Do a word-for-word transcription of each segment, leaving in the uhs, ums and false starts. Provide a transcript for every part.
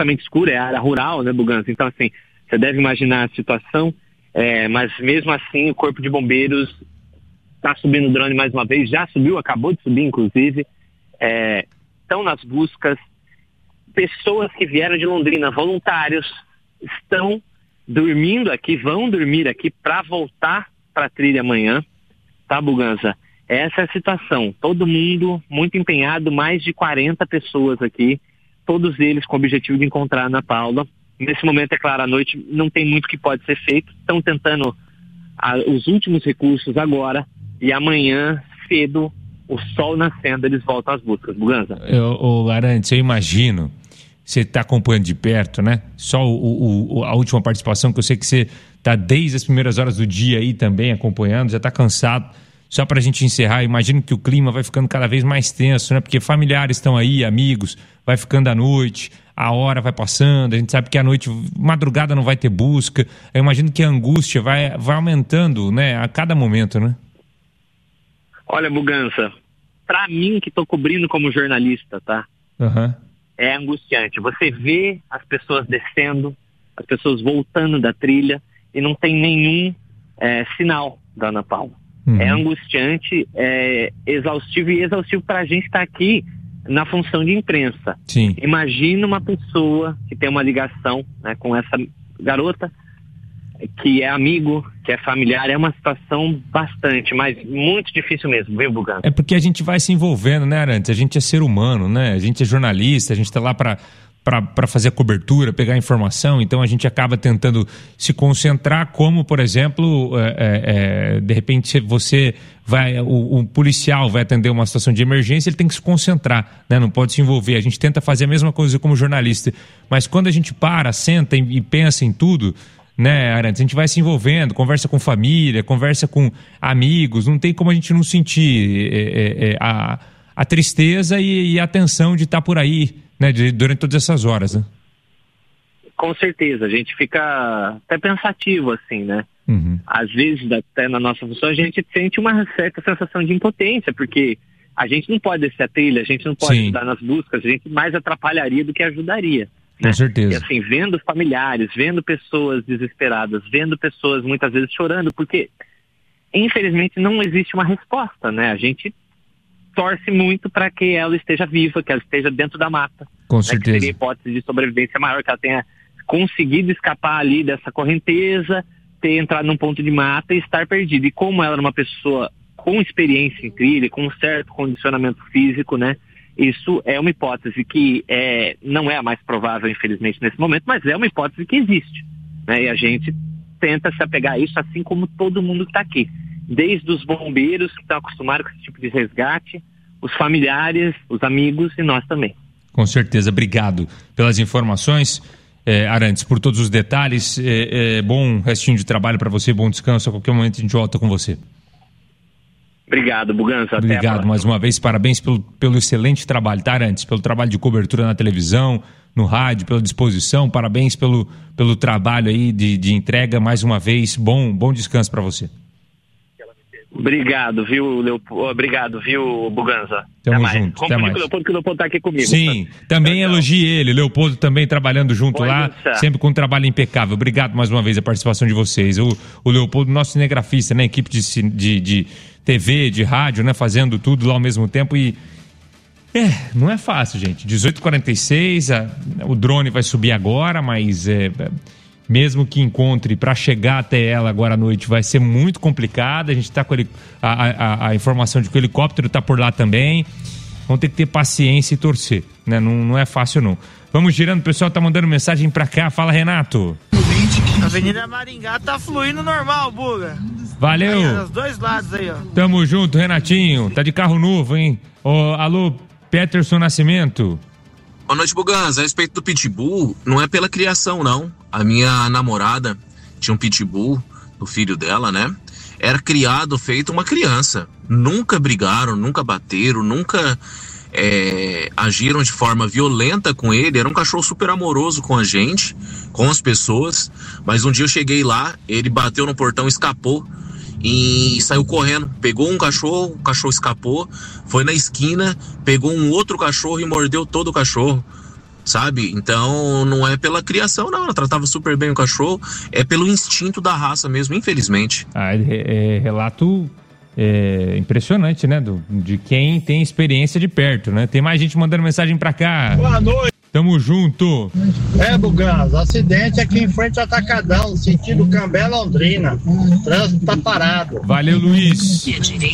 completamente escura, é área rural, né, Buganza? Então, assim, você deve imaginar a situação, é, mas mesmo assim o Corpo de Bombeiros está subindo o drone mais uma vez, já subiu, acabou de subir, inclusive, estão é, nas buscas. Pessoas que vieram de Londrina, voluntários, estão dormindo aqui, vão dormir aqui para voltar para a trilha amanhã, tá, Buganza? Essa é a situação, todo mundo muito empenhado, mais de quarenta pessoas aqui, todos eles com o objetivo de encontrar a Ana Paula. Nesse momento, é claro, à noite não tem muito que pode ser feito, estão tentando a, os últimos recursos agora, e amanhã, cedo, o sol nascendo, eles voltam às buscas. Buganza? Ô, Arantes, eu imagino, você está acompanhando de perto, né? Só o, o, a última participação, que eu sei que você está desde as primeiras horas do dia aí também acompanhando, já está cansado. Só para a gente encerrar, imagino que o clima vai ficando cada vez mais tenso, né? Porque familiares estão aí, amigos, vai ficando à noite, a hora vai passando, a gente sabe que à noite, madrugada não vai ter busca. Eu imagino que a angústia vai, vai aumentando, né? A cada momento, né? Olha, Buganza, para mim que estou cobrindo como jornalista, tá? Uhum. É angustiante. Você vê as pessoas descendo, as pessoas voltando da trilha e não tem nenhum é, sinal da Ana Paula. Uhum. É angustiante, é exaustivo e exaustivo para a gente estar aqui na função de imprensa. Sim. Imagina uma pessoa que tem uma ligação, né, com essa garota, que é amigo, que é familiar, é uma situação bastante, mas muito difícil mesmo, viu, Buganza? É porque a gente vai se envolvendo, né, Arantes? A gente é ser humano, né? A gente é jornalista, a gente está lá para para fazer a cobertura, pegar a informação, então a gente acaba tentando se concentrar, como, por exemplo, é, é, de repente você vai, o, o policial vai atender uma situação de emergência, ele tem que se concentrar, né? Não pode se envolver. A gente tenta fazer a mesma coisa como jornalista, mas quando a gente para, senta e, e pensa em tudo, né, Arantes, a gente vai se envolvendo, conversa com família, conversa com amigos, não tem como a gente não sentir é, é, a, a tristeza e, e a tensão de estar por aí, né, de, durante todas essas horas, né? Com certeza, a gente fica até pensativo, assim, né? Uhum. Às vezes, até na nossa função, a gente sente uma certa sensação de impotência, porque a gente não pode descer a trilha, a gente não pode Sim. ajudar nas buscas, a gente mais atrapalharia do que ajudaria. Com né? certeza. E assim, vendo familiares, vendo pessoas desesperadas, vendo pessoas muitas vezes chorando, porque infelizmente não existe uma resposta, né? A gente torce muito para que ela esteja viva, que ela esteja dentro da mata. Com né? certeza. Que seria a hipótese de sobrevivência maior, que ela tenha conseguido escapar ali dessa correnteza, ter entrado num ponto de mata e estar perdida. E como ela era uma pessoa com experiência em trilha, com um certo condicionamento físico, né? Isso é uma hipótese que é, não é a mais provável, infelizmente, nesse momento, mas é uma hipótese que existe, né? E a gente tenta se apegar a isso, assim como todo mundo que está aqui. Desde os bombeiros que estão acostumados com esse tipo de resgate, os familiares, os amigos e nós também. Com certeza. Obrigado pelas informações, é, Arantes, por todos os detalhes. É, é, bom restinho de trabalho para você, bom descanso. A qualquer momento a gente volta com você. Obrigado, Buganza. Até Obrigado mais uma vez. Parabéns pelo, pelo excelente trabalho, tá, Arantes? Pelo trabalho de cobertura na televisão, no rádio, pela disposição. Parabéns pelo, pelo trabalho aí de, de entrega. Mais uma vez, bom, bom descanso para você. Obrigado, viu, Leopoldo? Obrigado, viu, Buganza? Tamo junto, Como até mais. O Leopoldo, que o Leopoldo tá aqui comigo. Sim, também então, elogie ele. Leopoldo também trabalhando junto Pode lá, deixar. Sempre com um trabalho impecável. Obrigado mais uma vez a participação de vocês. O, o Leopoldo, nosso cinegrafista, né? Equipe de, de, de T V, de rádio, né? Fazendo tudo lá ao mesmo tempo e... É, não é fácil, gente. dezoito e quarenta e seis, a, o drone vai subir agora, mas... É, mesmo que encontre, para chegar até ela agora à noite vai ser muito complicado. A gente está com ele, a, a, a informação de que o helicóptero está por lá também. Vamos ter que ter paciência e torcer, né? Não, não é fácil não. Vamos girando, o pessoal tá mandando mensagem para cá. Fala, Renato. A Avenida Maringá tá fluindo normal, Buga. Valeu. Aí, dos dois lados aí, ó. Tamo junto, Renatinho. Tá de carro novo, hein? Ô, alô, Peterson Nascimento. Boa noite, Buganza. A respeito do pitbull, não é pela criação, não. A minha namorada tinha um pitbull, o filho dela, né? Era criado, feito uma criança. Nunca brigaram, nunca bateram, nunca é, agiram de forma violenta com ele. Era um cachorro super amoroso com a gente, com as pessoas. Mas um dia eu cheguei lá, ele bateu no portão, escapou e saiu correndo. Pegou um cachorro, o cachorro escapou, foi na esquina, pegou um outro cachorro e mordeu todo o cachorro. sabe? Então não é pela criação, não. Ela tratava super bem o cachorro, é pelo instinto da raça mesmo, infelizmente. Ah, é, é relato é, impressionante, né? Do, de quem tem experiência de perto, né? Tem mais gente mandando mensagem pra cá. Boa noite. Tamo junto. É, Bugãs, acidente aqui em frente ao Atacadão, sentido Cambé, Londrina. O trânsito tá parado. Valeu, Luiz.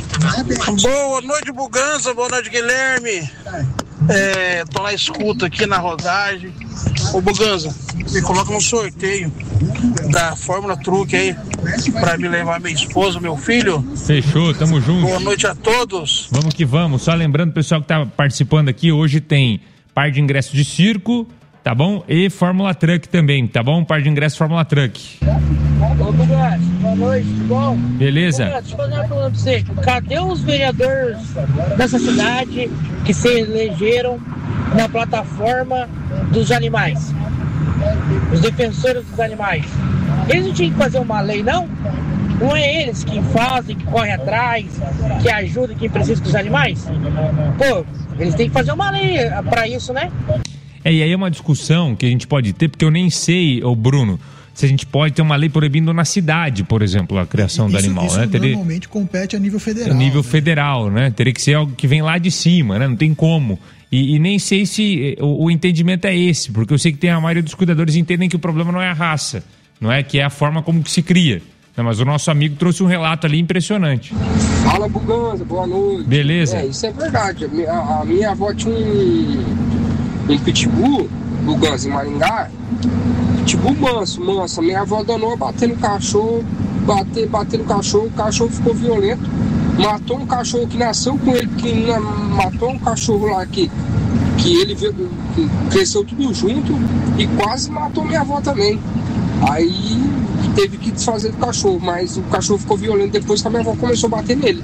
Boa noite, Bugança. Boa noite, Guilherme. É, tô na escuta aqui na rodagem. Ô, Bugança, me coloca no sorteio da Fórmula Truque aí pra me levar minha esposa, meu filho. Fechou, tamo junto. Boa noite a todos. Vamos que vamos. Só lembrando, pessoal que tá participando aqui, hoje tem par de ingressos de circo, tá bom? E Fórmula Truck também, tá bom? Par de ingressos Fórmula Truck. Ô, Bugatti, boa noite, tudo bom? Beleza. Bugatti, deixa eu fazer uma pergunta pra você. Cadê os vereadores dessa cidade que se elegeram na plataforma dos animais? Os defensores dos animais. Eles não tinham que fazer uma lei, não? Não é eles que fazem, que correm atrás, que ajudam quem precisa com os animais? Pô, eles têm que fazer uma lei pra isso, né? É, e aí é uma discussão que a gente pode ter, porque eu nem sei, ô Bruno, se a gente pode ter uma lei proibindo na cidade, por exemplo, a criação isso, do animal, isso né? Teria... normalmente compete a nível federal. A nível né? federal, né? Teria que ser algo que vem lá de cima, né? Não tem como. E, e nem sei se o, o entendimento é esse, porque eu sei que tem a maioria dos cuidadores entendem que o problema não é a raça, não é que é a forma como que se cria. Não, mas o nosso amigo trouxe um relato ali impressionante. Fala, Buganza, boa noite. Beleza? É, isso é verdade. A minha, a minha avó tinha um, um pitbull, Buganza, em Maringá. Pitbull manso, manso. A minha avó danou a bater no cachorro, bater, bater no cachorro, o cachorro ficou violento. Matou um cachorro que nasceu com ele, que matou um cachorro lá que, que ele veio, que cresceu tudo junto e quase matou minha avó também. Aí teve que desfazer do cachorro, mas o cachorro ficou violento depois que a minha avó começou a bater nele.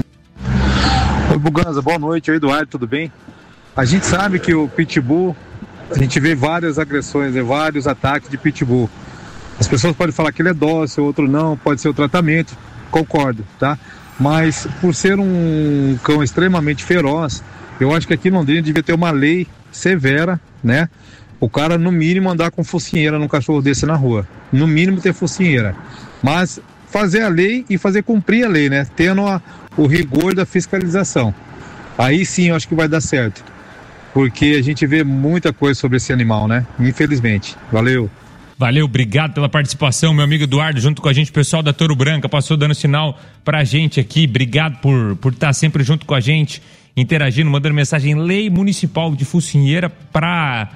Oi, Buganza, boa noite. Oi, Eduardo, tudo bem? A gente sabe que o pitbull, a gente vê várias agressões, vários ataques de pitbull. As pessoas podem falar que ele é dócil, outro não, pode ser o tratamento, concordo, tá? Mas por ser um cão extremamente feroz, eu acho que aqui em Londrina devia ter uma lei severa, né? O cara, no mínimo, andar com focinheira num cachorro desse na rua. No mínimo, ter focinheira. Mas fazer a lei e fazer cumprir a lei, né? Tendo a, o rigor da fiscalização. Aí sim, eu acho que vai dar certo. Porque a gente vê muita coisa sobre esse animal, né? Infelizmente. Valeu. Valeu, obrigado pela participação, meu amigo Eduardo, junto com a gente, o pessoal da Touro Branca, passou dando sinal pra gente aqui. Obrigado por, por estar sempre junto com a gente, interagindo, mandando mensagem. Lei municipal de focinheira pra...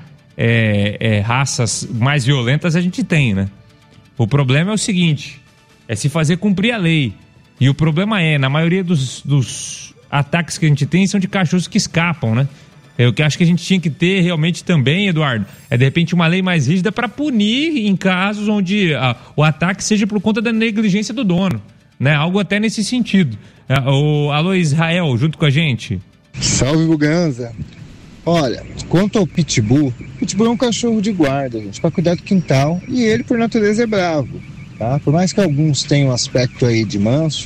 É, é, raças mais violentas a gente tem, né? O problema é o seguinte, é se fazer cumprir a lei. E o problema é, na maioria dos, dos ataques que a gente tem são de cachorros que escapam, né? Eu que acho que a gente tinha que ter realmente também, Eduardo, é de repente uma lei mais rígida para punir em casos onde a, o ataque seja por conta da negligência do dono, né? Algo até nesse sentido. O alô, Israel, junto com a gente. Salve, Buganza. Olha, quanto ao pitbull, pitbull é um cachorro de guarda, gente, para cuidar do quintal, e ele por natureza é bravo, tá? Por mais que alguns tenham um aspecto aí de manso,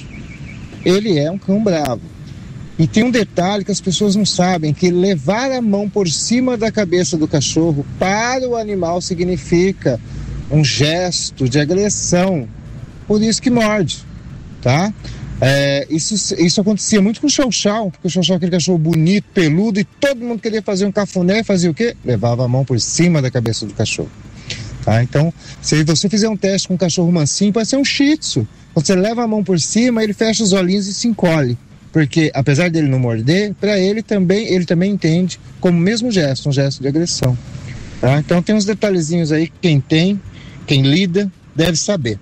ele é um cão bravo. E tem um detalhe que as pessoas não sabem, que levar a mão por cima da cabeça do cachorro para o animal significa um gesto de agressão, por isso que morde, tá? É, isso, isso acontecia muito com o Chow Chow, porque o Chow Chow é aquele cachorro bonito, peludo, e todo mundo queria fazer um cafuné, fazia o quê? Levava a mão por cima da cabeça do cachorro, tá? Então, se você fizer um teste com um cachorro mansinho, pode ser um Shih Tzu. Quando você leva a mão por cima, ele fecha os olhinhos e se encolhe, porque apesar dele não morder, para ele também, ele também entende como o mesmo gesto, um gesto de agressão, tá? Então tem uns detalhezinhos aí que quem tem, quem lida, deve saber.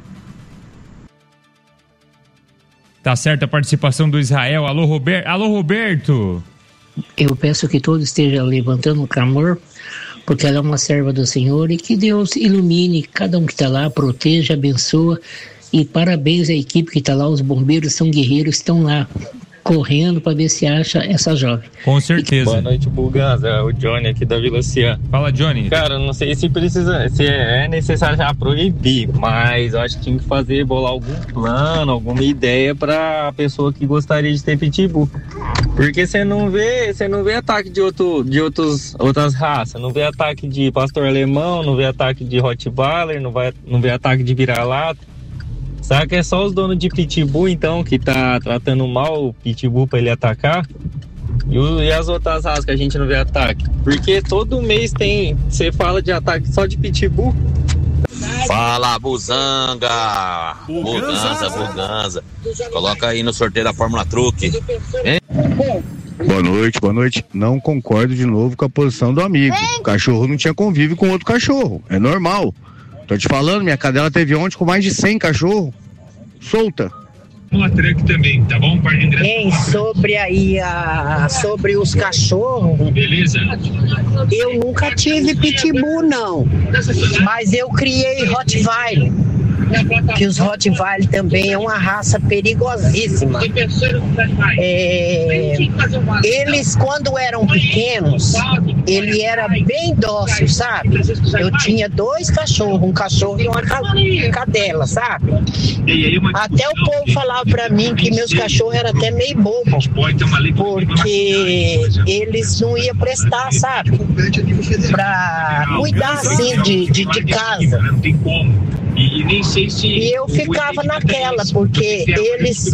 Tá certo a participação do Israel. Alô, Roberto. Alô, Roberto. Eu peço que todos estejam levantando o clamor, porque ela é uma serva do Senhor, e que Deus ilumine cada um que está lá, proteja, abençoa, e parabéns à equipe que está lá, os bombeiros são guerreiros, estão lá correndo para ver se acha essa jovem. Com certeza. Boa noite, Buganza. É o Johnny aqui da Vila Cian. Fala, Johnny. Cara, não sei se precisa, se é necessário já proibir, mas eu acho que tinha que fazer, bolar algum plano, alguma ideia para a pessoa que gostaria de ter pitbull. Porque você não vê, você não vê ataque de, outro, de outros, outras raças, não vê ataque de pastor alemão, não vê ataque de Rottweiler, não, vai, não vê ataque de vira-lata. Sabe que é só os donos de pitbull, então, que tá tratando mal o pitbull pra ele atacar? E, o, e as outras raças que a gente não vê ataque? Porque todo mês tem, você fala de ataque só de pitbull. Fala, Buzanga! Buganza, Buganza. Coloca aí no sorteio da Fórmula Truque. Hein? Boa noite, boa noite. Não concordo de novo com a posição do amigo. O cachorro não tinha convívio com outro cachorro. É normal. Tô te falando, minha cadela teve ontem com mais de cem cachorros. Solta. Uma truck também, tá bom? Par de ingresso. Bem, sobre aí a, sobre os cachorros. Beleza. Eu nunca tive pitbull, não. Mas eu criei Rottweiler. Que os Rottweiler também é uma raça perigosíssima. É, eles, quando eram pequenos, ele era bem dócil, sabe? Eu tinha dois cachorros, um cachorro e uma cadela, sabe? Até o povo falava pra mim que meus cachorros eram até meio bobos, porque eles não iam prestar, sabe? Pra cuidar assim de, de, de casa. E nem sei se. E eu ficava naquela, porque eles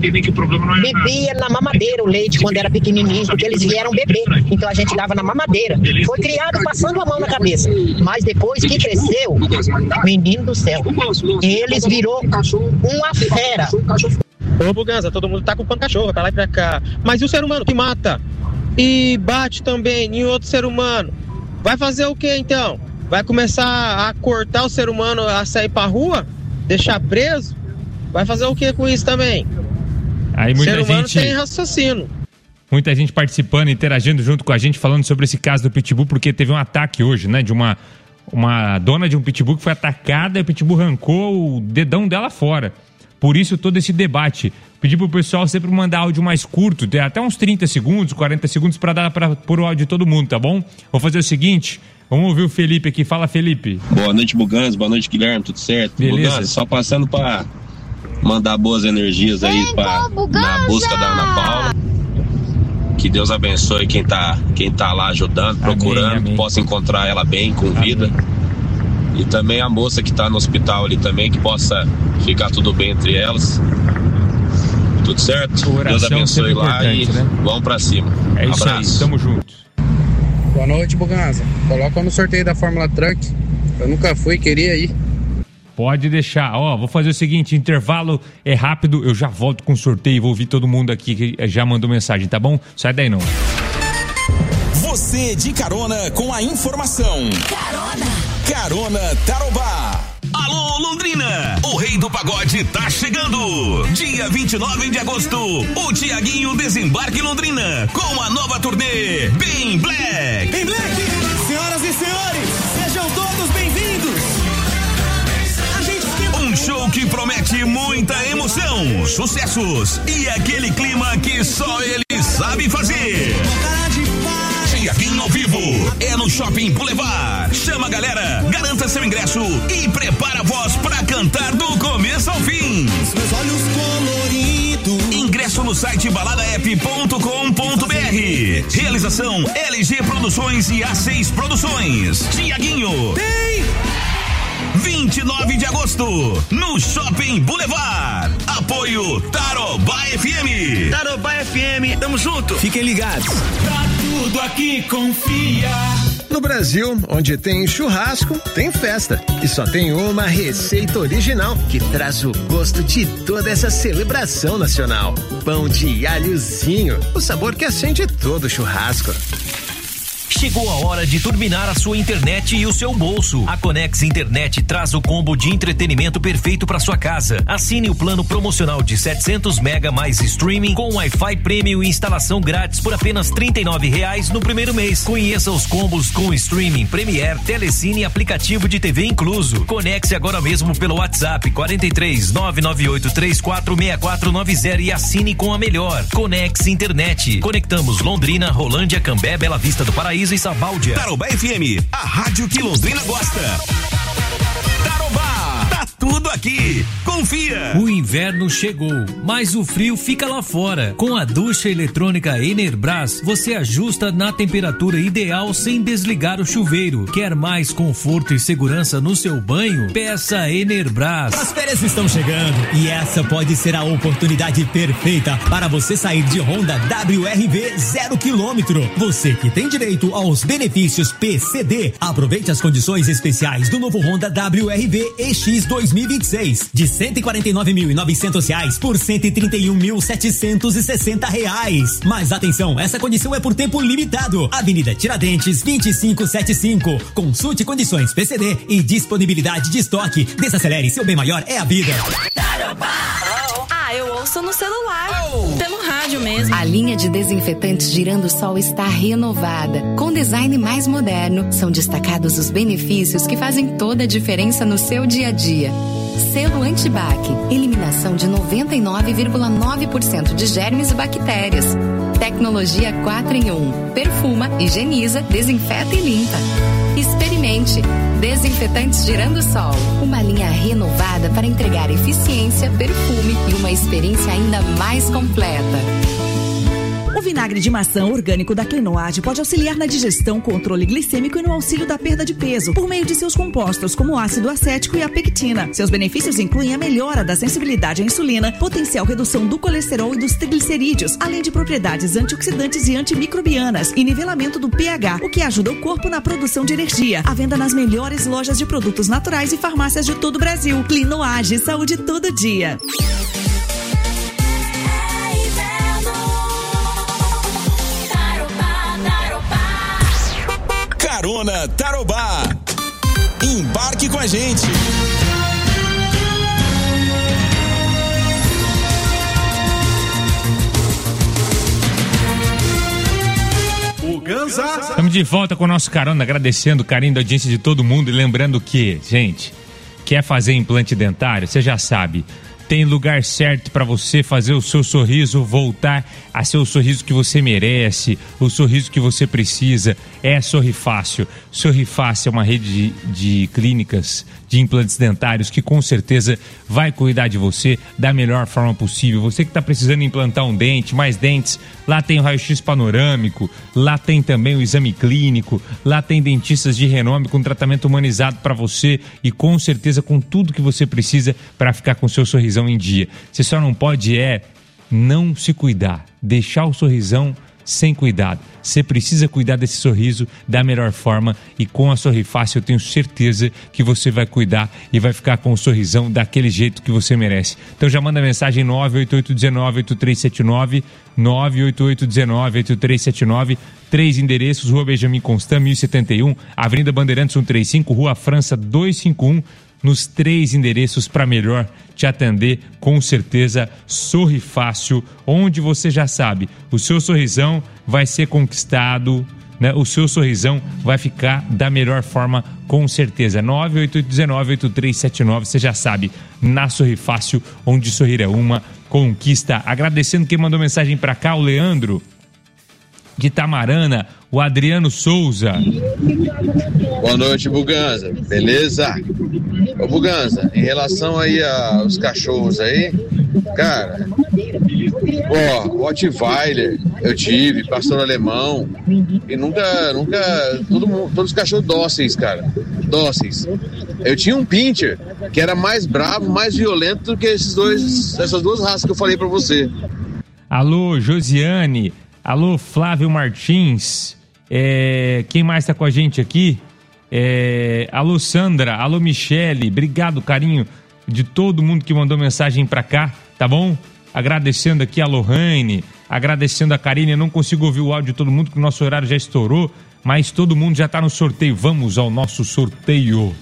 bebiam na mamadeira o leite quando era pequenininho, porque eles vieram beber. Então a gente dava na mamadeira. Foi criado passando a mão na cabeça. Mas depois que cresceu, menino do céu, eles virou uma fera. Ô, Buganza, todo mundo tá culpando cachorro, tá lá e pra cá. Mas e o ser humano que mata? E bate também em outro ser humano? Vai fazer o que então? Vai começar a cortar o ser humano a sair pra rua? Deixar preso? Vai fazer o que com isso também? Aí muita ser humano gente... tem raciocínio. Muita gente participando, interagindo junto com a gente, falando sobre esse caso do pitbull, porque teve um ataque hoje, né? De uma, uma dona de um pitbull que foi atacada e o pitbull arrancou o dedão dela fora. Por isso todo esse debate. Pedi pro pessoal sempre mandar áudio mais curto, até uns trinta segundos, quarenta segundos, para dar para pôr o áudio de todo mundo, tá bom? Vou fazer o seguinte... Vamos ouvir o Felipe aqui. Fala, Felipe. Boa noite, Buganza. Boa noite, Guilherme. Tudo certo? Beleza. Buganza, só passando pra mandar boas energias aí pra, na busca da Ana Paula. Que Deus abençoe quem tá, quem tá lá ajudando, procurando, amém, amém. Que possa encontrar ela bem, com vida. Amém. E também a moça que tá no hospital ali também, que possa ficar tudo bem entre elas. Tudo certo? Deus abençoe lá e né? Vamos pra cima. É isso Abraço. Aí, tamo junto. Boa noite, Buganza. Coloca no sorteio da Fórmula Truck. Eu nunca fui, queria ir. Pode deixar. Ó, vou fazer o seguinte, intervalo é rápido, eu já volto com o sorteio, vou ouvir todo mundo aqui que já mandou mensagem, tá bom? Sai daí não. Você de carona com a informação. Carona. Carona Tarobá. Alô, Londrina! O Rei do Pagode tá chegando! Dia vinte e nove de agosto, o Tiaguinho desembarca em Londrina com a nova turnê Bem Black! Bem Black! Senhoras e senhores, sejam todos bem-vindos! A gente... Um show que promete muita emoção, sucessos e aquele clima que só ele sabe fazer! Tiaguinho ao vivo, é no Shopping Boulevard. Chama a galera, garanta seu ingresso e prepara a voz pra cantar do começo ao fim. Meus olhos coloridos. Ingresso no site balada app ponto com ponto b r. Realização L G Produções e A seis Produções. Tiaguinho. Tem! vinte e nove de agosto, no Shopping Boulevard. Apoio Tarobá F M. Tarobá F M, tamo junto. Fiquem ligados. Tá tudo aqui, confia. No Brasil, onde tem churrasco, tem festa. E só tem uma receita original que traz o gosto de toda essa celebração nacional. Pão de alhozinho, o sabor que acende todo churrasco. Chegou a hora de turbinar a sua internet e o seu bolso. A Conex Internet traz o combo de entretenimento perfeito para sua casa. Assine o plano promocional de setecentos mega mais streaming com Wi-Fi Premium e instalação grátis por apenas trinta e nove reais no primeiro mês. Conheça os combos com streaming, Premiere, Telecine e aplicativo de T V incluso. Conecte agora mesmo pelo WhatsApp quarenta e três, nove nove oito três quatro seis quatro nove zero e assine com a melhor. Conex Internet. Conectamos Londrina, Rolândia, Cambé, Bela Vista do Paraíso e Sabáudia. Tarobá F M, a rádio que Londrina gosta. Tarobá, tá tudo aqui. Confia. confia. O inverno chegou, mas o frio fica lá fora. Com a ducha eletrônica Enerbrás, você ajusta na temperatura ideal sem desligar o chuveiro. Quer mais conforto e segurança no seu banho? Peça Enerbrás. As férias estão chegando e essa pode ser a oportunidade perfeita para você sair de Honda W R V zero quilômetro. Você que tem direito aos benefícios P C D. Aproveite as condições especiais do novo Honda W R V E X dois mil e vinte e seis de cento e quarenta e nove mil e novecentos reais por cento e trinta e um mil setecentos e sessenta reais. Mas atenção, essa condição é por tempo limitado. Avenida Tiradentes vinte e cinco setenta e cinco. Consulte condições P C D e disponibilidade de estoque. Desacelere, seu bem maior é a vida. Ah, eu ouço no celular, oh. pelo rádio mesmo. A linha de desinfetantes Girando Sol está renovada. Com design mais moderno, são destacados os benefícios que fazem toda a diferença no seu dia a dia. Selo Antibac, eliminação de noventa e nove vírgula nove por cento de germes e bactérias. Tecnologia quatro em um. Perfuma, higieniza, desinfeta e limpa. Experimente. Desinfetantes Girando Sol. Uma linha renovada para entregar eficiência, perfume e uma experiência ainda mais completa. O vinagre de maçã orgânico da Clinoage pode auxiliar na digestão, controle glicêmico e no auxílio da perda de peso, por meio de seus compostos, como o ácido acético e a pectina. Seus benefícios incluem a melhora da sensibilidade à insulina, potencial redução do colesterol e dos triglicerídeos, além de propriedades antioxidantes e antimicrobianas e nivelamento do pH, o que ajuda o corpo na produção de energia. À venda nas melhores lojas de produtos naturais e farmácias de todo o Brasil. Clinoage, saúde todo dia. Carona Tarobá. Embarque com a gente. O Ganza. Estamos de volta com o nosso Carona, agradecendo o carinho da audiência de todo mundo e lembrando que, gente, quer fazer implante dentário? Você já sabe. Tem lugar certo para você fazer o seu sorriso voltar a ser o sorriso que você merece, o sorriso que você precisa. É Sorrifácil. Sorrifácil é uma rede de, de clínicas de implantes dentários que com certeza vai cuidar de você da melhor forma possível. Você que está precisando implantar um dente, mais dentes, lá tem o raio-x panorâmico, lá tem também o exame clínico, lá tem dentistas de renome com tratamento humanizado para você e com certeza com tudo que você precisa para ficar com o seu sorrisão em dia. Você só não pode é não se cuidar, deixar o sorrisão sem cuidado. Você precisa cuidar desse sorriso da melhor forma e com a Sorrifácil eu tenho certeza que você vai cuidar e vai ficar com o sorrisão daquele jeito que você merece. Então já manda mensagem nove oito oito um nove oito três sete nove, nove oito oito um nove oito três sete nove, três endereços: Rua Benjamin Constant, mil e setenta e um, Avenida Bandeirantes cento e trinta e cinco, Rua França duzentos e cinquenta e um, nos três endereços para melhor te atender, com certeza. Sorrifácil, onde você já sabe, o seu sorrisão vai ser conquistado, né? O seu sorrisão vai ficar da melhor forma, com certeza. Nove oito oito um nove oito três sete nove, você já sabe, na Sorrifácil, onde sorrir é uma conquista. Agradecendo quem mandou mensagem para cá, o Leandro de Tamarana, o Adriano Souza. Boa noite, Buganza. Beleza? Ô, Buganza, em relação aí aos cachorros aí, cara, ó, Rottweiler eu tive, pastor alemão, e nunca, nunca, todo mundo, todos os cachorros dóceis, cara, dóceis. Eu tinha um Pinscher que era mais bravo, mais violento do que esses dois, essas duas raças que eu falei pra você. Alô, Josiane. Alô, Flávio Martins. É, quem mais tá com a gente aqui? É, alô, Sandra. Alô, Michele. Obrigado, carinho de todo mundo que mandou mensagem pra cá, tá bom? Agradecendo aqui a Lohane, agradecendo a Karine. Eu não consigo ouvir o áudio de todo mundo, porque o nosso horário já estourou, mas todo mundo já tá no sorteio. Vamos ao nosso sorteio.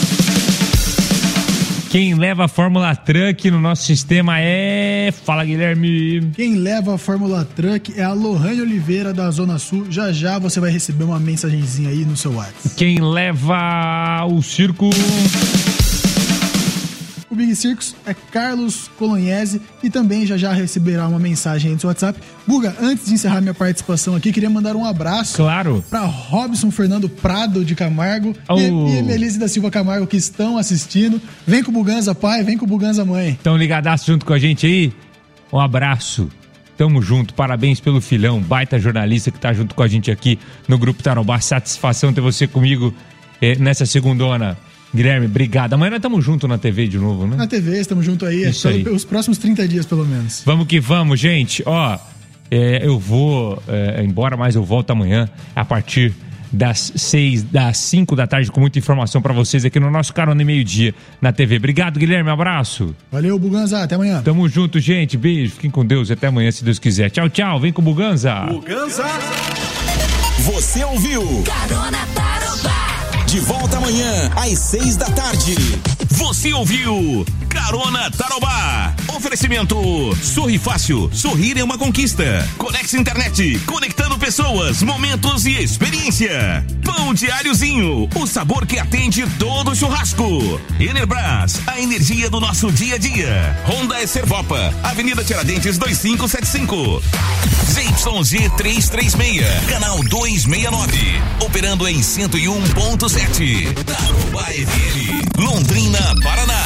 Quem leva a Fórmula Truck no nosso sistema é... Fala, Guilherme. Quem leva a Fórmula Truck é a Lohane Oliveira, da Zona Sul. Já já você vai receber uma mensagenzinha aí no seu WhatsApp. Quem leva o circo... O Big Circus é Carlos Colognese, e também já já receberá uma mensagem aí no seu WhatsApp. Guga, antes de encerrar minha participação aqui, queria mandar um abraço claro. para Robson Fernando Prado de Camargo oh. e, e Emelise da Silva Camargo, que estão assistindo. Vem com o Buganza pai, vem com o Buganza mãe. Estão ligadaços junto com a gente aí? Um abraço. Tamo junto, parabéns pelo filhão, baita jornalista que tá junto com a gente aqui no Grupo Tarobá. Satisfação ter você comigo eh, nessa segundona. Guilherme, obrigado. Amanhã nós estamos juntos na T V de novo, né? Na T V, estamos juntos aí, Isso aí. Os próximos trinta dias, pelo menos. Vamos que vamos, gente. Ó, é, eu vou é, embora, mas eu volto amanhã a partir das seis, das cinco da tarde, com muita informação pra vocês aqui no nosso Carona e Meio-Dia na T V. Obrigado, Guilherme, um abraço. Valeu, Buganza, até amanhã. Tamo junto, gente, beijo, fiquem com Deus, até amanhã, se Deus quiser. Tchau, tchau, vem com o Buganza. Buganza. Você ouviu? Carona Tarobá. De volta amanhã, às seis da tarde. Você ouviu? Carona Tarobá. Oferecimento Sorri Fácil. Sorrir é uma conquista. Conex Internet. Conectando pessoas, momentos e experiência. Pão Diáriozinho. O sabor que atende todo churrasco. Enerbras. A energia do nosso dia a dia. Honda Servopa. Avenida Tiradentes dois cinco sete cinco. Z Y G trezentos e trinta e seis. Canal duzentos e sessenta e nove. Operando em cento e um ponto sete. Tarobá F M. Londrina, Paraná.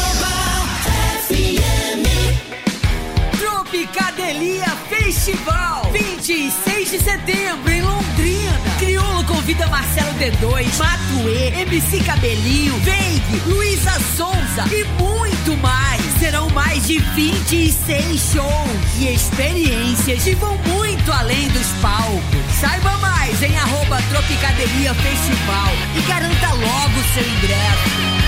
Tropicadelia Festival, vinte e seis de setembro em Londrina. Criolo convida Marcelo D dois, Matuê, M C Cabelinho, Veig, Luísa Sonza e muito mais. Serão mais de vinte e seis shows e experiências que vão muito além dos palcos. Saiba mais em arroba Tropicadelia Festival e garanta logo seu ingresso.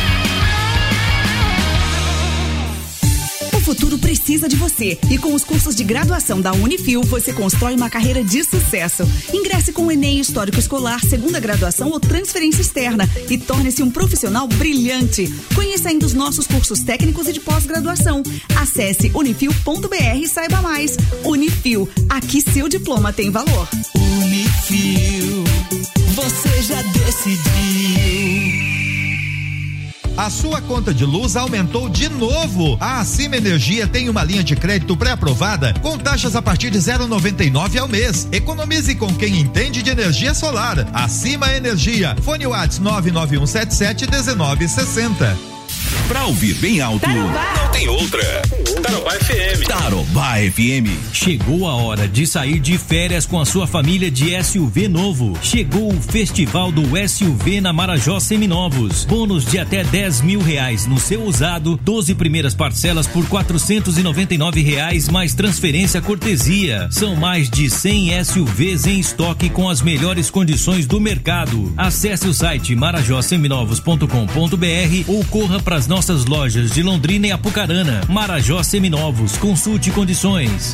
O futuro precisa de você e com os cursos de graduação da Unifil você constrói uma carreira de sucesso. Ingresse com o Enem Histórico Escolar, segunda graduação ou transferência externa e torne-se um profissional brilhante. Conheça ainda os nossos cursos técnicos e de pós-graduação. Acesse unifil ponto br e saiba mais. Unifil, aqui seu diploma tem valor. Unifil, você já decidiu. A sua conta de luz aumentou de novo. A Acima Energia tem uma linha de crédito pré-aprovada com taxas a partir de zero vírgula noventa e nove ao mês. Economize com quem entende de energia solar. Acima Energia. Fone WhatsApp nove nove um sete sete um nove seis zero. Pra ouvir bem alto, Tarobá. Não tem outra. Tarobá F M. Tarobá F M. Chegou a hora de sair de férias com a sua família de S U V novo. Chegou o Festival do S U V na Marajó Seminovos. Bônus de até dez mil reais no seu usado, doze primeiras parcelas por quatrocentos e noventa e nove reais mais transferência cortesia. São mais de cem S U Vs em estoque com as melhores condições do mercado. Acesse o site marajó seminovos ponto com ponto br ou corra para as nossas lojas de Londrina e Apucarana. Marajó Seminovos, consulte condições.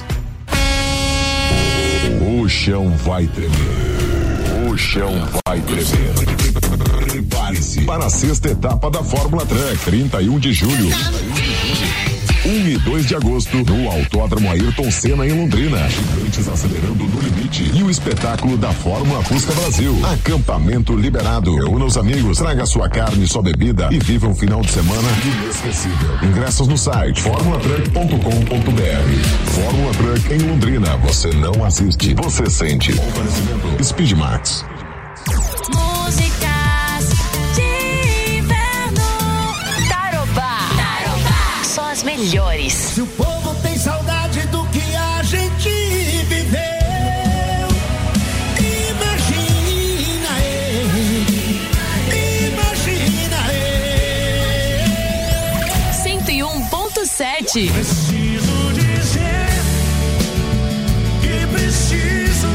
O chão vai tremer. O chão vai tremer. Prepare-se para a sexta etapa da Fórmula Truck, trinta e um de julho. um e dois de agosto, no Autódromo Ayrton Senna, em Londrina. Gigantes acelerando no limite. E o espetáculo da Fórmula Fusca Brasil. Acampamento liberado. Reúna os amigos, traga sua carne e sua bebida e viva um final de semana inesquecível. Ingressos no site fórmula truck ponto com ponto br. Fórmula Truck em Londrina. Você não assiste, você sente. Oferecimento Speedmax. Músicas de inverno. Tarobá. Tarobá. Só as melhores. Se o povo tem saudade do que a gente viveu, imagina ele, imagina ele. cento e um ponto sete. Preciso dizer que preciso.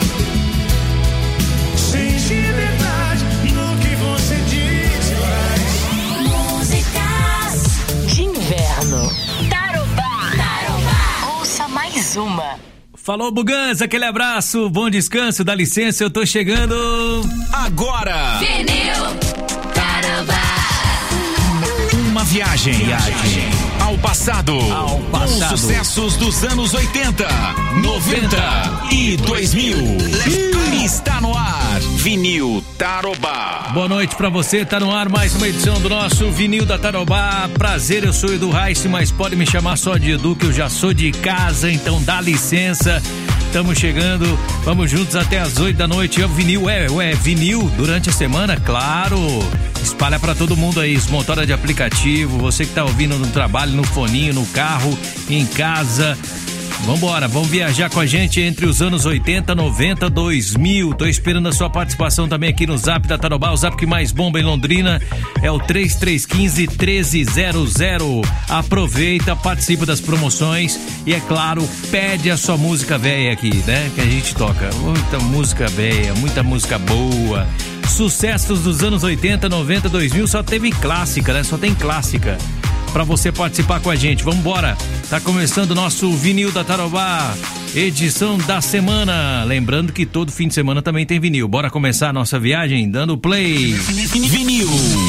Sente verdade no que você diz e faz. Músicas de inverno. Tarobá. Tarobá. Ouça mais uma. Falou, Buganza, aquele abraço, bom descanso, dá licença, eu tô chegando. Agora. Vinil. Tarobá. Uma viagem, viagem ao passado, ao passado. Os sucessos dos anos oitenta, noventa e dois mil. Está no ar. Vinil Tarobá. Boa noite pra você, tá no ar mais uma edição do nosso Vinil da Tarobá. Prazer, eu sou Edu Reis, mas pode me chamar só de Edu, que eu já sou de casa, então dá licença. Estamos chegando, vamos juntos até as oito da noite. É o vinil, é, é vinil durante a semana, claro. Espalha pra todo mundo aí, os motoras de aplicativo, você que tá ouvindo no trabalho, no foninho, no carro, em casa. Vambora, vamos viajar com a gente entre os anos oitenta, noventa, dois mil. Tô esperando a sua participação também aqui no Zap da Tarobá. O Zap que mais bomba em Londrina é o três três um cinco, um três zero zero. Aproveita, participa das promoções e, é claro, pede a sua música velha aqui, né? Que a gente toca. Muita música velha, muita música boa. Sucessos dos anos oitenta, noventa, dois mil, só teve clássica, né? Só tem clássica pra você participar com a gente. Vambora, tá começando o nosso Vinil da Tarobá, edição da semana. Lembrando que todo fim de semana também tem vinil. Bora começar a nossa viagem dando play. Vinil.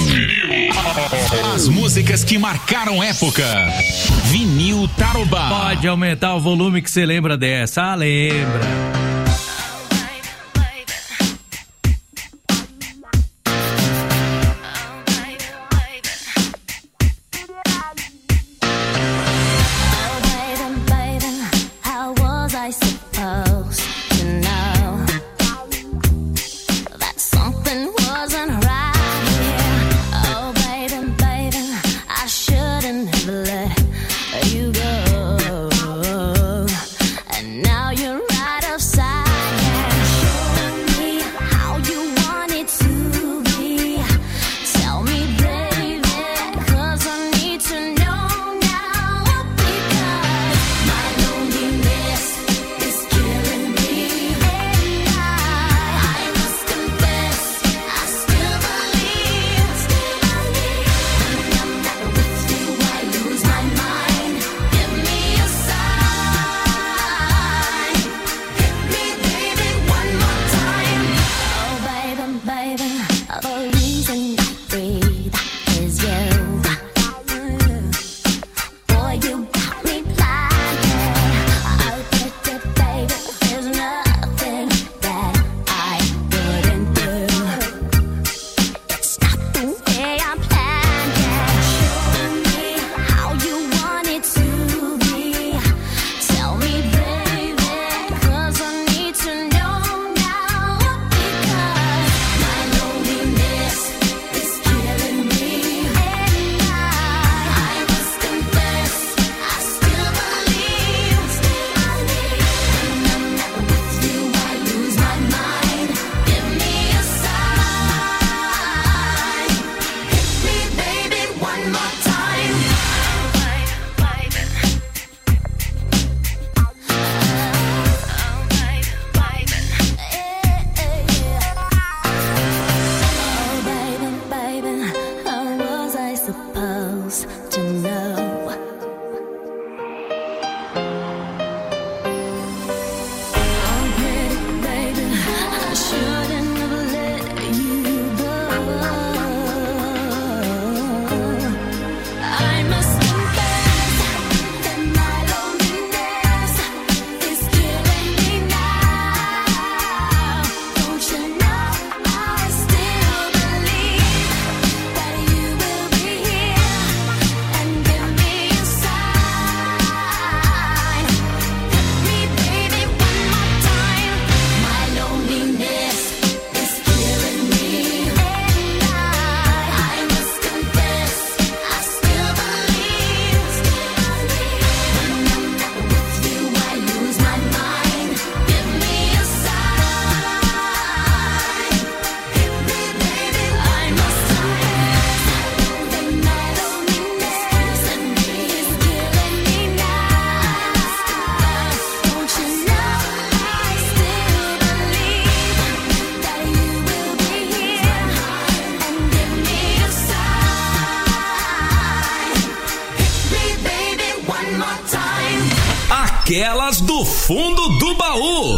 As músicas que marcaram época. Vinil Tarobá. Pode aumentar o volume que você lembra dessa. Ah, lembra. Aquelas do fundo do baú.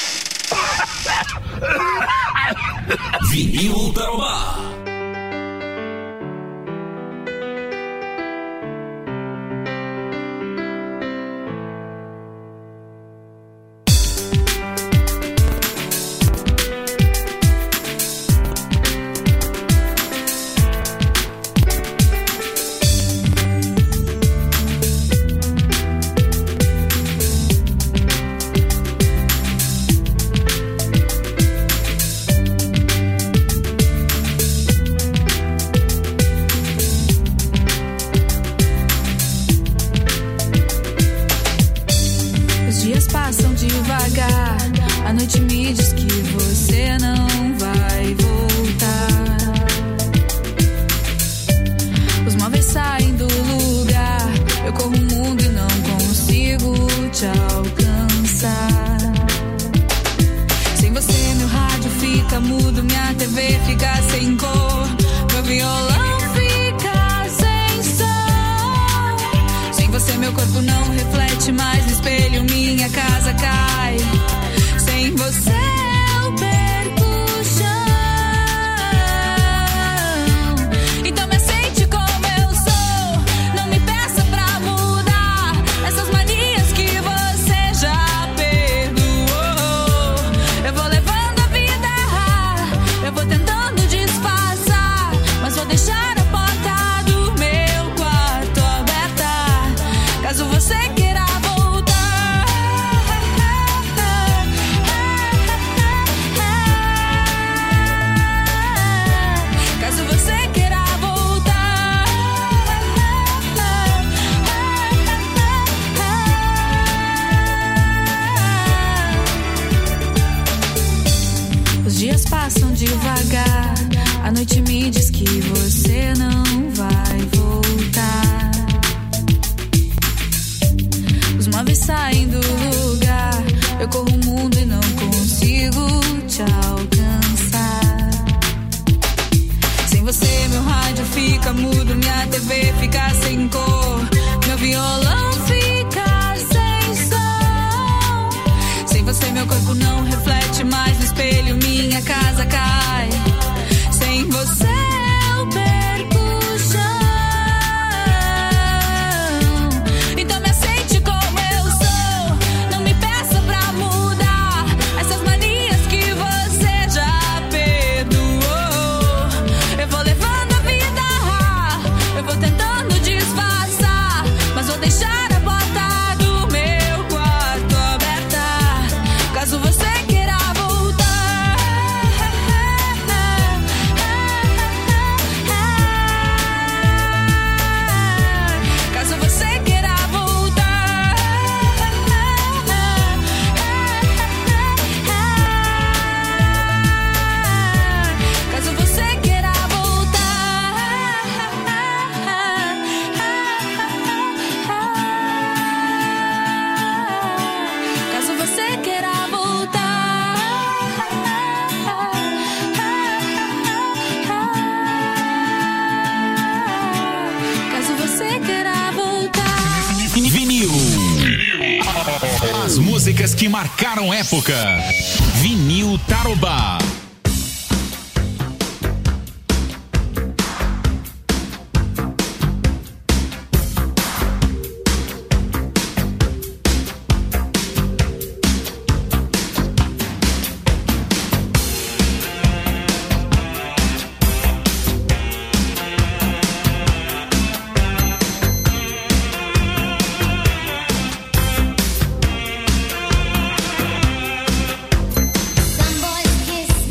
Vinil Tarobá. V fica sem cor, meu violão fica sem som. Sem você meu corpo não reflete mais no espelho, minha casa cai. Sem você eu perco o chão. Então me aceite como eu sou, não me peça pra mudar essas manias que você já perdoou. Eu vou levando a vida a errar, eu vou tentando disfarçar, mas vou deixar a porta do meu quarto aberta, caso você queira voltar. Caso você queira voltar. Os dias passam devagar, a noite me diz que você não vai voltar. Os móveis saem do lugar, eu corro o mundo e não consigo te alcançar. Sem você meu rádio fica mudo, minha T V fica sem cor, meu violão fica sem som. Sem você meu corpo não reflete mais no espelho, minha casa cai. Sem você eu perco o chão. Então me aceite como eu sou, não me peça pra mudar essas manias que você já perdoou. Eu vou levando a vida a errar, eu vou tentando disfarçar, mas vou deixar a porta do meu quarto aberta, caso você queira voltar. Caso você queira voltar. Caso você queira voltar. Caso você queira voltar. Caso você queira voltar. Vinil. As músicas que marcaram época. Vinil Tarobá. Some boys kiss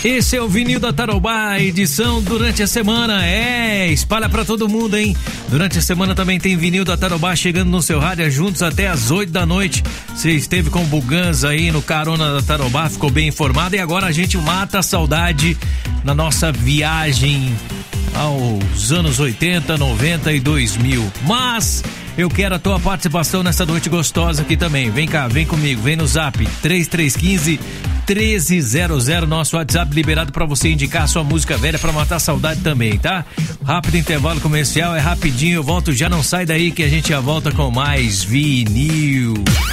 Esse é o Vinil da Tarobá, edição durante a semana. É, espalha pra todo mundo, hein? Durante a semana também tem Vinil da Tarobá chegando no seu rádio, juntos até às oito da noite. Você esteve com o Buganza aí no Carona da Tarobá, ficou bem informado. E agora a gente mata a saudade na nossa viagem aos anos oitenta, noventa e dois mil. Mas eu quero a tua participação nessa noite gostosa aqui também. Vem cá, vem comigo, vem no zap três três um cinco, treze zero zero, nosso WhatsApp liberado pra você indicar a sua música velha pra matar a saudade também, tá? Rápido intervalo comercial, é rapidinho, eu volto, já não sai daí que a gente já volta com mais vinil.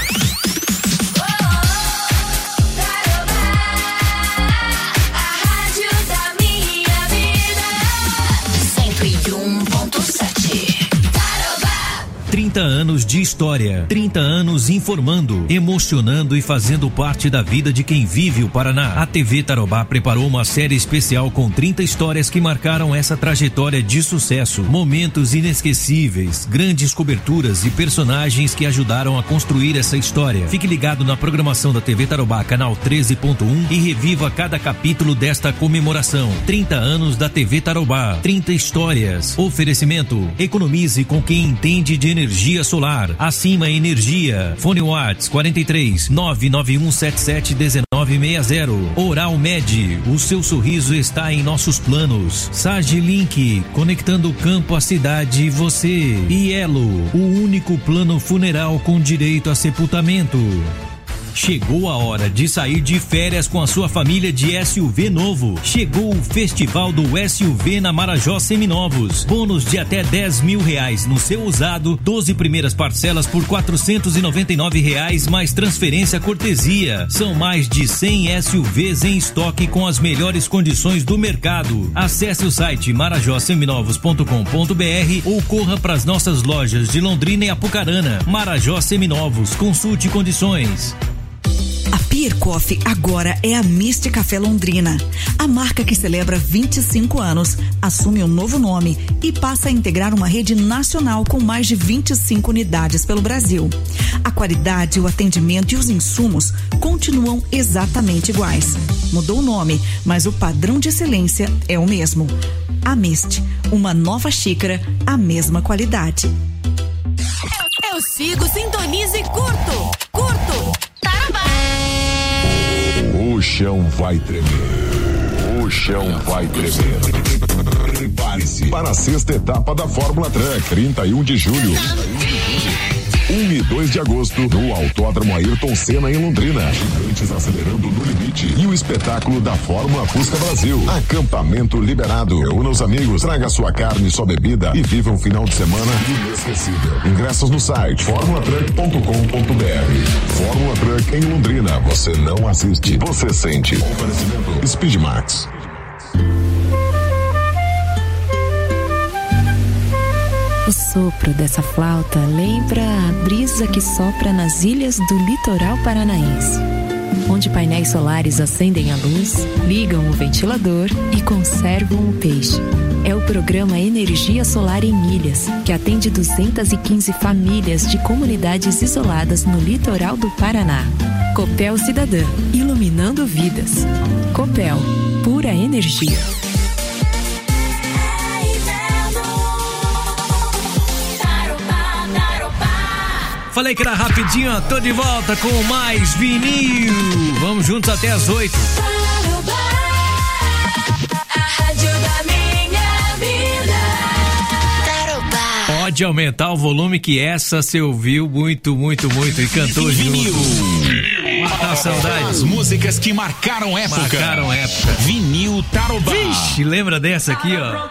trinta anos de história, trinta anos informando, emocionando e fazendo parte da vida de quem vive o Paraná. A T V Tarobá preparou uma série especial com trinta histórias que marcaram essa trajetória de sucesso, momentos inesquecíveis, grandes coberturas e personagens que ajudaram a construir essa história. Fique ligado na programação da T V Tarobá, canal treze ponto um, e reviva cada capítulo desta comemoração. trinta anos da T V Tarobá, trinta histórias. Oferecimento: economize com quem entende de energia. Energia solar, Acima Energia. Fone Whats quarenta e três, nove nove um sete sete, um nove seis zero. Oral Med, o seu sorriso está em nossos planos. Sage Link, conectando o campo à cidade e você. E Elo, o único plano funeral com direito a sepultamento. Chegou a hora de sair de férias com a sua família de S U V novo. Chegou o Festival do S U V na Marajó Seminovos. Bônus de até dez mil reais no seu usado, doze primeiras parcelas por quatrocentos e noventa e nove reais, mais transferência cortesia. São mais de cem S U Vs em estoque com as melhores condições do mercado. Acesse o site marajó seminovos ponto com ponto br ou corra para as nossas lojas de Londrina e Apucarana. Marajó Seminovos, consulte condições. A Pier Coffee agora é a Mist Café Londrina. A marca que celebra vinte e cinco anos assume um novo nome e passa a integrar uma rede nacional com mais de vinte e cinco unidades pelo Brasil. A qualidade, o atendimento e os insumos continuam exatamente iguais. Mudou o nome, mas o padrão de excelência é o mesmo. A Mist, uma nova xícara, a mesma qualidade. Eu sigo, sintonizo e curto. Curto. Tarobá. O chão vai tremer. O chão vai tremer. Prepare-se para a sexta etapa da Fórmula Truck, trinta e um de julho. um e dois de agosto, no Autódromo Ayrton Senna, em Londrina. Gigantes acelerando no limite. E o espetáculo da Fórmula Fusca Brasil. Acampamento liberado. Reúna os amigos, traga sua carne e sua bebida e viva um final de semana inesquecível. Ingressos no site fórmula truck ponto com ponto br. Fórmula Truck em Londrina. Você não assiste, você sente. Oferecimento Speedmax. O sopro dessa flauta lembra a brisa que sopra nas ilhas do litoral paranaense, onde painéis solares acendem a luz, ligam o ventilador e conservam o peixe. É o programa Energia Solar em Ilhas, que atende duzentas e quinze famílias de comunidades isoladas no litoral do Paraná. Copel Cidadã, iluminando vidas. Copel, pura energia. Falei que era rapidinho, ó, tô de volta com mais vinil. Vamos juntos até as oito. A rádio da minha vida. Tarobá. Pode aumentar o volume que essa você ouviu muito, muito, muito e cantou vinil. Junto. Matar saudades. As músicas que marcaram época. Marcaram época. Vinil Tarobá. Vixe, lembra dessa aqui, ó?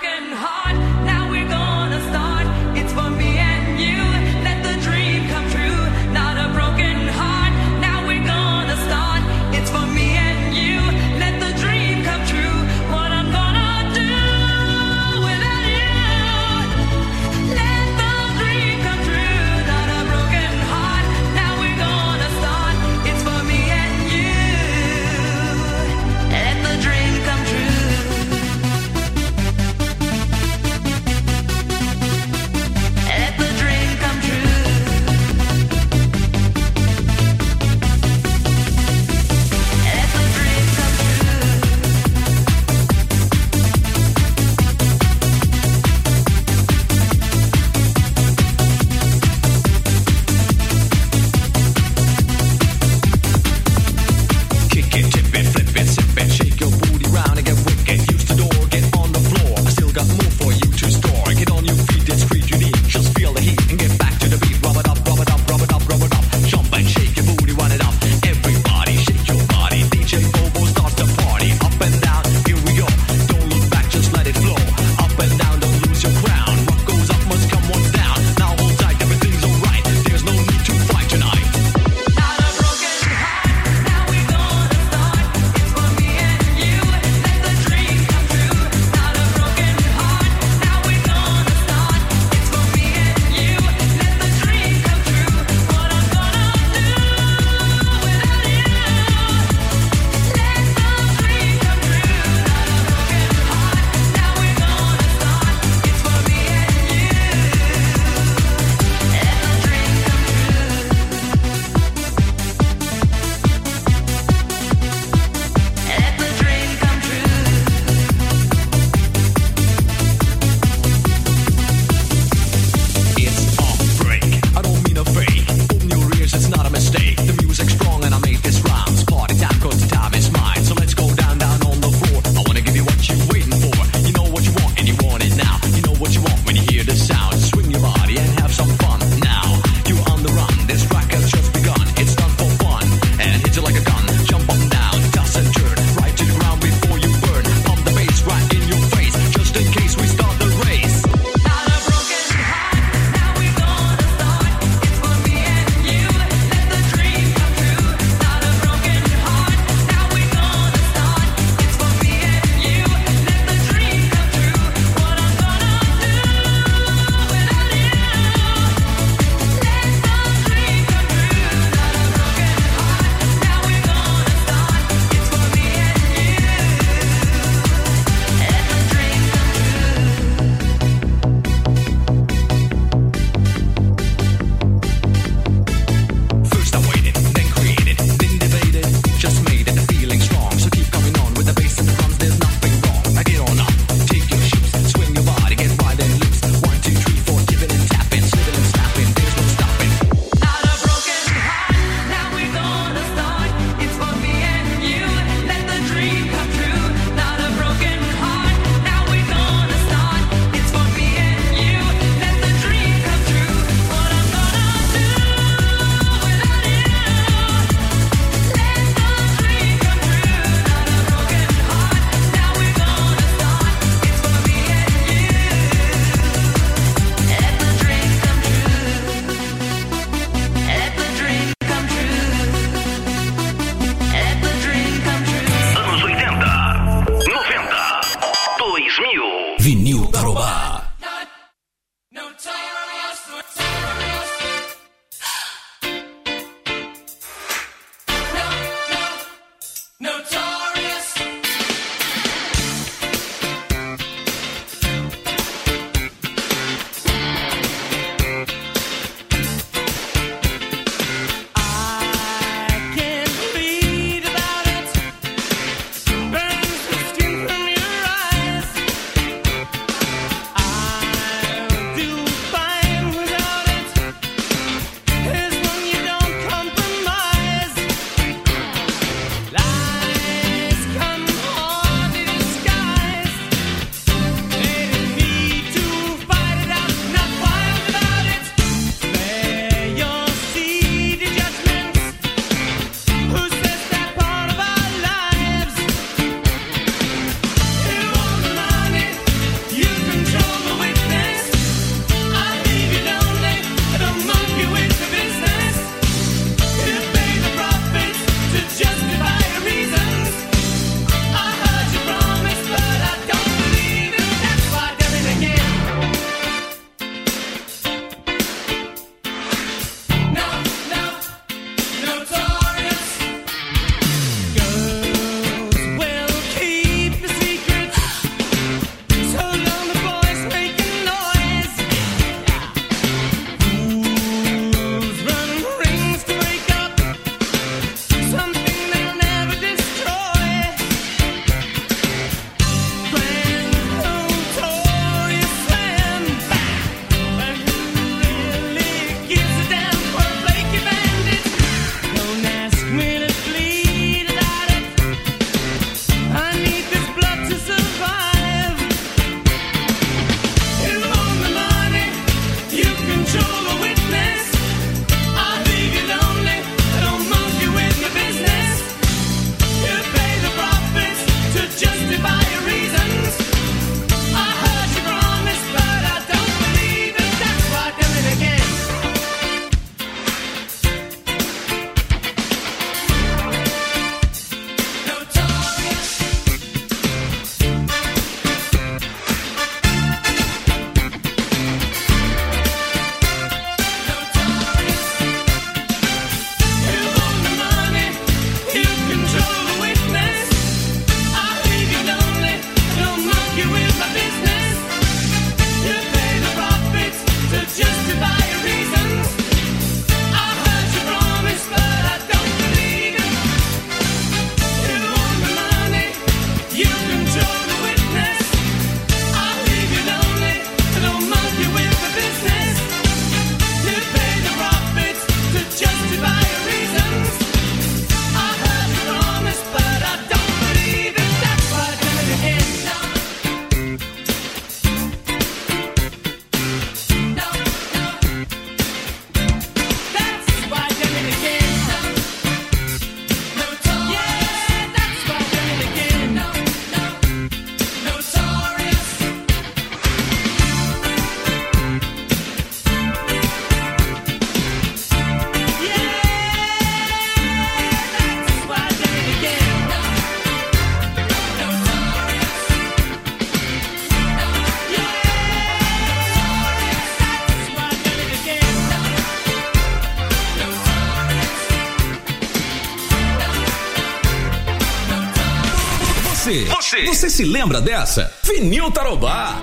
Você, você, você se lembra dessa? Vinil Tarobá.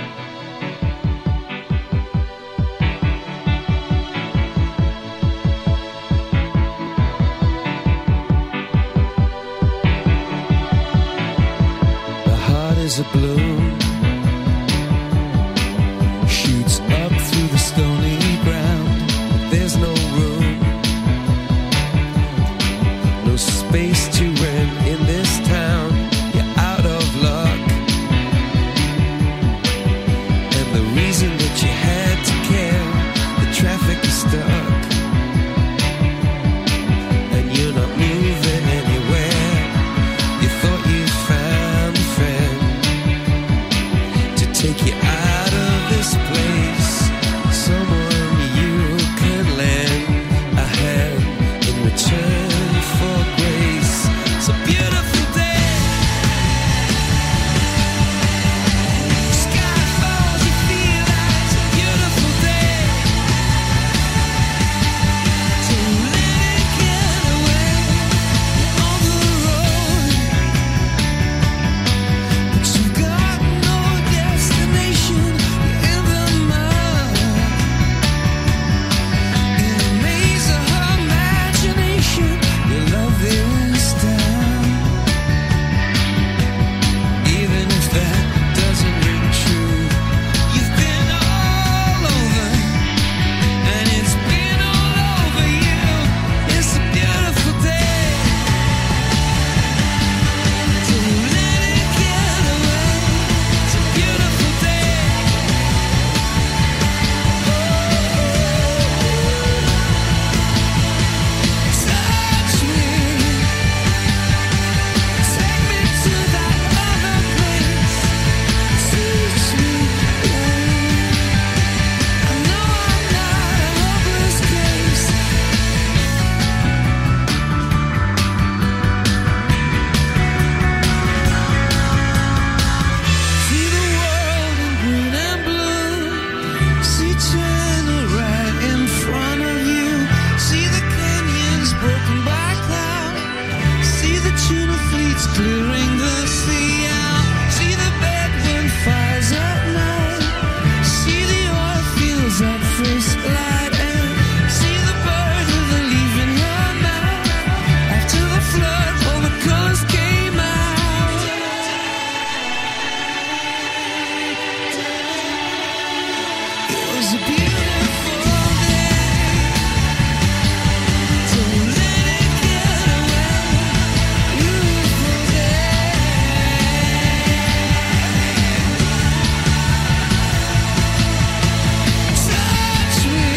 The heart is a balloon, shoots up through the stony ground, but there's no room, no space to rent in this town. You're out of luck, and the reason that you had to care, the traffic is stuck, and you're not moving anywhere. You thought you found a friend to take you out of this place, someone you could lend a hand in return for grace. It's a beautiful day. Sky falls, you feel like it's a beautiful day. So let it get away on the road, but you've got no destination. You're in the mud, in a maze of her imagination. Your love is down, even if that doesn't ring true. You've been all over, and it's been all over you. It's a beautiful day. So let it get away. It's a beautiful day. Touch me, take me to that other place. Teach me. I know I'm not a hopeless case. See the world in green and blue. See China right in front of you. See the canyons broken by cloud. See the tuna fleets clearing the sea out. See the bedroom fires at night. See the oil fields at first light. And see the bird with a leaf in her mouth. After the flood, all the colors came out. It was a beautiful day. So let it get away. Beautiful day. Touch me,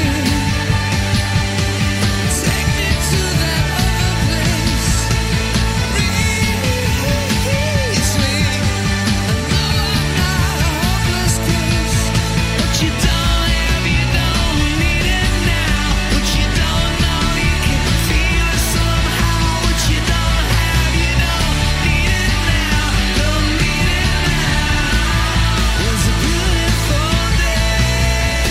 take me to that other place. Reach me. I know I'm not a hopeless case. What you don't have, you don't need it now. What you don't know, you can feel it somehow. What you don't have, you don't need it now. Don't need it now. It was a beautiful day.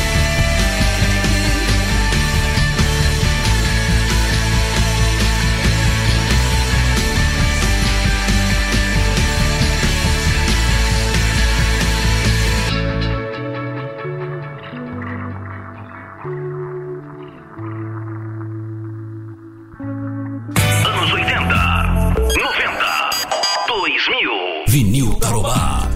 Anos oitenta, noventa, dois mil. Vinil Tarobá.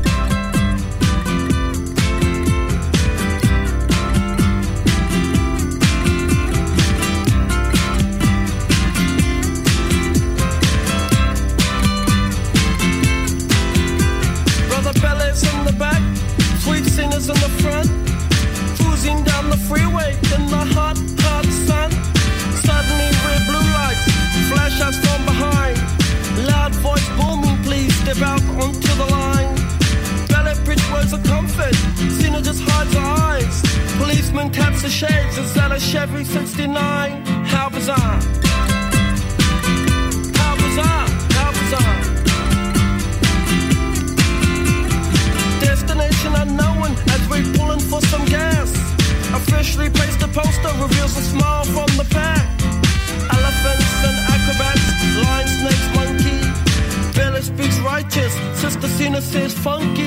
Brother Bellas in the back, sweet singers in the front, cruising down the freeway in the hot, hot sun. Suddenly red blue lights flash us from behind. Loud voice booming, please step out onto the line. Ballet bridge words of comfort, Cena just hides her eyes. Policeman taps the shades, is that a Chevy sixty-nine? How bizarre. How bizarre, how bizarre. Destination unknown as we're pulling for some gas. Officially placed a poster, reveals a smile from the pack. Elephants and acrobats, lion, snakes, monkey. Billy speaks righteous, funk